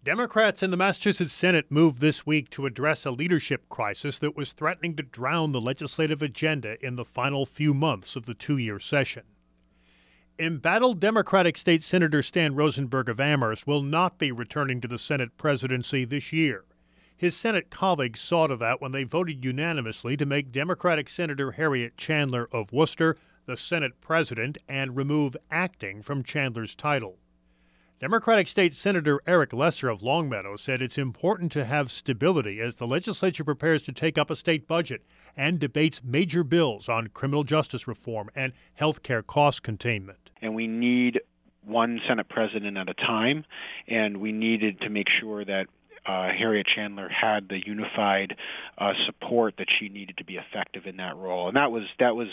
Democrats in the Massachusetts Senate moved this week to address a leadership crisis that was threatening to drown the legislative agenda in the final few months of the two-year session. Embattled Democratic State Senator Stan Rosenberg of Amherst will not be returning to the Senate presidency this year. His Senate colleagues saw to that when they voted unanimously to make Democratic Senator Harriet Chandler of Worcester the Senate president and remove acting from Chandler's title. Democratic State Senator Eric Lesser of Longmeadow said it's important to have stability as the legislature prepares to take up a state budget and debates major bills on criminal justice reform and health care cost containment. And we need one Senate president at a time, and we needed to make sure that Harriet Chandler had the unified support that she needed to be effective in that role. And that was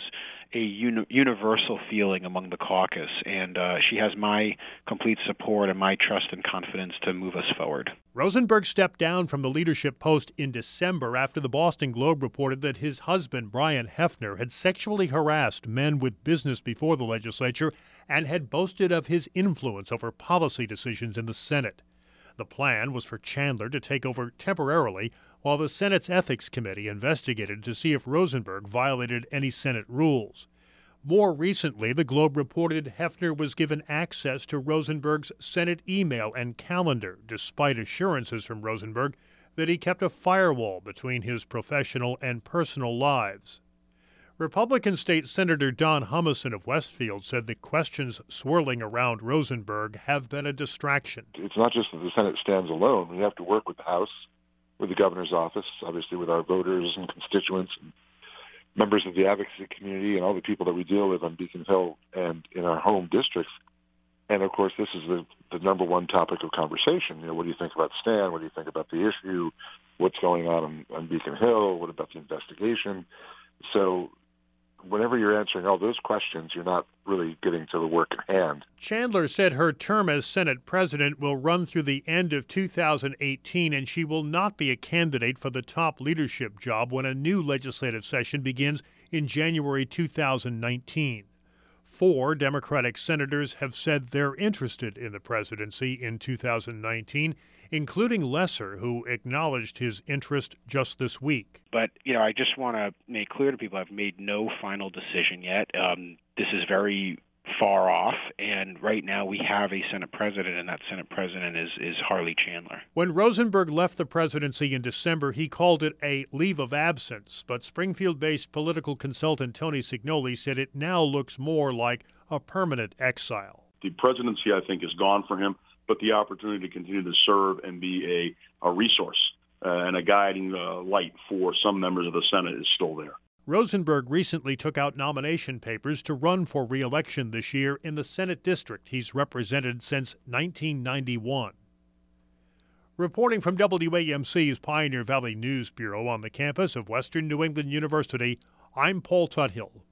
a universal feeling among the caucus. And she has my complete support and my trust and confidence to move us forward. Rosenberg stepped down from the leadership post in December after the Boston Globe reported that his husband, Brian Hefner, had sexually harassed men with business before the legislature and had boasted of his influence over policy decisions in the Senate. The plan was for Chandler to take over temporarily while the Senate's Ethics Committee investigated to see if Rosenberg violated any Senate rules. More recently, the Globe reported Hefner was given access to Rosenberg's Senate email and calendar, despite assurances from Rosenberg that he kept a firewall between his professional and personal lives. Republican State Senator Don Humison of Westfield said the questions swirling around Rosenberg have been a distraction. It's not just that the Senate stands alone. We have to work with the House, with the governor's office, obviously with our voters and constituents, and members of the advocacy community, and all the people that we deal with on Beacon Hill and in our home districts. And, of course, this is the number one topic of conversation. What do you think about Stan? What do you think about the issue? What's going on Beacon Hill? What about the investigation? So whenever you're answering all those questions, you're not really getting to the work at hand. Chandler said her term as Senate president will run through the end of 2018, and she will not be a candidate for the top leadership job when a new legislative session begins in January 2019. 4 Democratic senators have said they're interested in the presidency in 2019, including Lesser, who acknowledged his interest just this week. But, I just want to make clear to people I've made no final decision yet. This is very far off, and right now we have a Senate president, and that Senate president is Harley Chandler. When Rosenberg left the presidency in December, he called it a leave of absence, but Springfield-based political consultant Tony Signoli said it now looks more like a permanent exile. The presidency, I think, is gone for him, but the opportunity to continue to serve and be a resource and a guiding light for some members of the Senate is still there. Rosenberg recently took out nomination papers to run for re-election this year in the Senate district he's represented since 1991. Reporting from WAMC's Pioneer Valley News Bureau on the campus of Western New England University, I'm Paul Tuthill.